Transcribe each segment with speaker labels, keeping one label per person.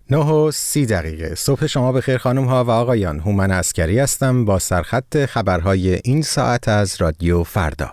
Speaker 1: 9:30 صبح شما بخیر خانم ها و آقایان. هومن عسکری هستم با سرخط خبرهای این ساعت از رادیو فردا.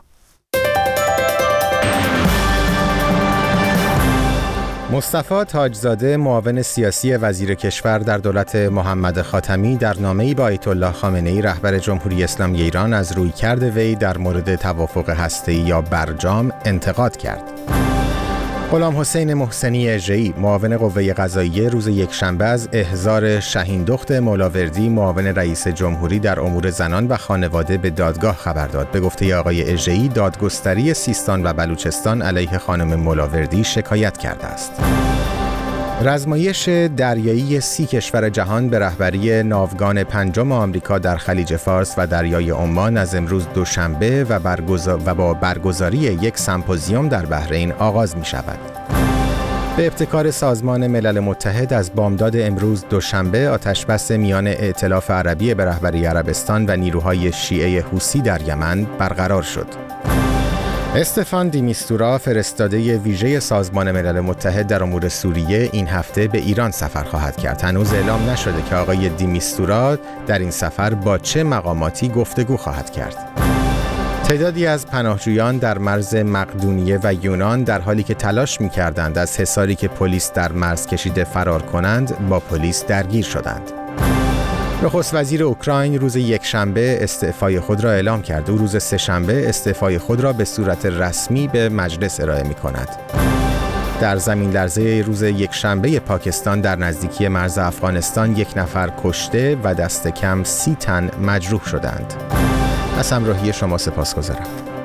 Speaker 1: مصطفی تاجزاده معاون سیاسی وزیر کشور در دولت محمد خاتمی در نامه‌ای با آیت الله خامنه‌ای رهبر جمهوری اسلامی ایران از رویکرد وی در مورد توافق هسته‌ای یا برجام انتقاد کرد. غلام حسین محسنی اژه‌ای معاون قوه قضاییه روز یکشنبه از احضار شهین دخت مولاوردی معاون رئیس جمهوری در امور زنان و خانواده به دادگاه خبر داد. به گفته آقای اژه‌ای دادگستری سیستان و بلوچستان علیه خانم مولاوردی شکایت کرده است. رزمایش دریایی 30 کشور جهان به رهبری ناوگان پنجم آمریکا در خلیج فارس و دریای عمان از امروز دوشنبه و با برگزاری یک سمپوزیوم در بحرین آغاز می شود. به ابتکار سازمان ملل متحد از بامداد امروز دوشنبه آتشبس میان ائتلاف عربی به رهبری عربستان و نیروهای شیعه حوثی در یمن برقرار شد. استفان دی میستورا فرستاده ویژه سازمان ملل متحد در امور سوریه این هفته به ایران سفر خواهد کرد. هنوز اعلام نشده که آقای دی میستورا در این سفر با چه مقاماتی گفتگو خواهد کرد. تعدادی از پناهجویان در مرز مقدونیه و یونان در حالی که تلاش می‌کردند از حصاری که پلیس در مرز کشیده فرار کنند با پلیس درگیر شدند. نخست وزیر اوکراین روز یکشنبه استعفای خود را اعلام کرد. او روز سه‌شنبه استعفای خود را به صورت رسمی به مجلس ارائه می‌کند. در زمین لرزه روز یکشنبه پاکستان در نزدیکی مرز افغانستان 1 نفر کشته و دست کم 30 تن مجروح شدند. از همراهی شما سپاسگزارم.